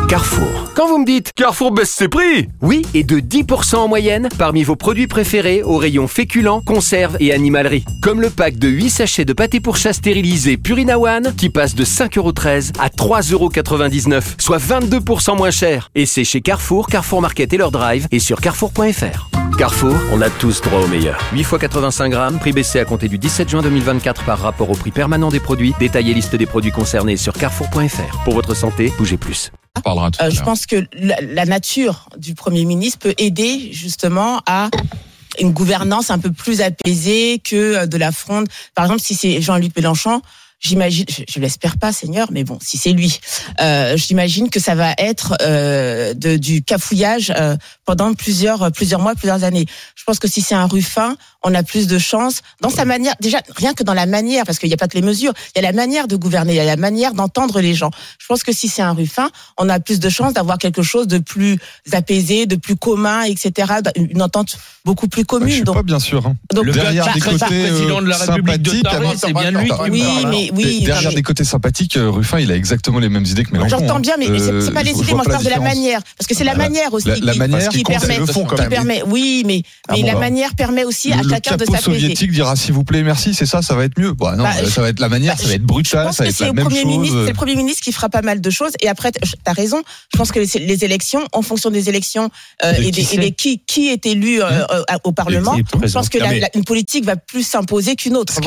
Carrefour. Quand vous me dites Carrefour baisse ses prix, oui, et de 10% en moyenne parmi vos produits préférés au rayon féculents, conserves et animalerie. Comme le pack de 8 sachets de pâté pour chat stérilisé Purina One qui passe de 5,13€ à 3,99€, soit 22% moins cher. Et c'est chez Carrefour, Carrefour Market et leur drive et sur carrefour.fr. Carrefour, on a tous droit au meilleur. 8 x 85 grammes, prix baissé à compter du 17 juin 2024 par rapport au prix permanent des produits. Détaillez liste des produits concernés sur carrefour.fr. Pour votre santé, bougez plus. Je pense que la nature du Premier ministre peut aider justement à une gouvernance un peu plus apaisée que de la fronde. Par exemple, si c'est Jean-Luc Mélenchon, j'imagine, je l'espère pas, Seigneur, mais bon, si c'est lui, j'imagine que ça va être du cafouillage pendant plusieurs mois, plusieurs années. Je pense que si c'est un Ruffin, on a plus de chances dans sa manière, déjà rien que dans la manière, parce qu'il n'y a pas que les mesures, il y a la manière de gouverner, il y a la manière d'entendre les gens. Je pense que si c'est un Ruffin, on a plus de chances d'avoir quelque chose de plus apaisé, de plus commun, etc., une entente beaucoup plus commune. Je suis pas bien sûr. Hein. Donc, derrière des côtés président de la République de Taré, c'est bien lui qui derrière des côtés sympathiques, Ruffin, il a exactement les mêmes idées que Mélenchon. J'entends bien, mais c'est pas les idées, moi je parle de la manière, parce que c'est la manière aussi qui permet. Oui, mais la manière permet aussi à chacun de s'apaiser. Le capot soviétique dira s'il vous plaît, merci, c'est ça va être mieux. Non, ça va être la manière, ça va être brutal, ça va être la même chose. C'est le Premier ministre qui fera pas mal de choses. Et après, t'as raison. Je pense que les élections, en fonction des élections et qui est élu au Parlement, je pense que une politique va plus s'imposer qu'une autre.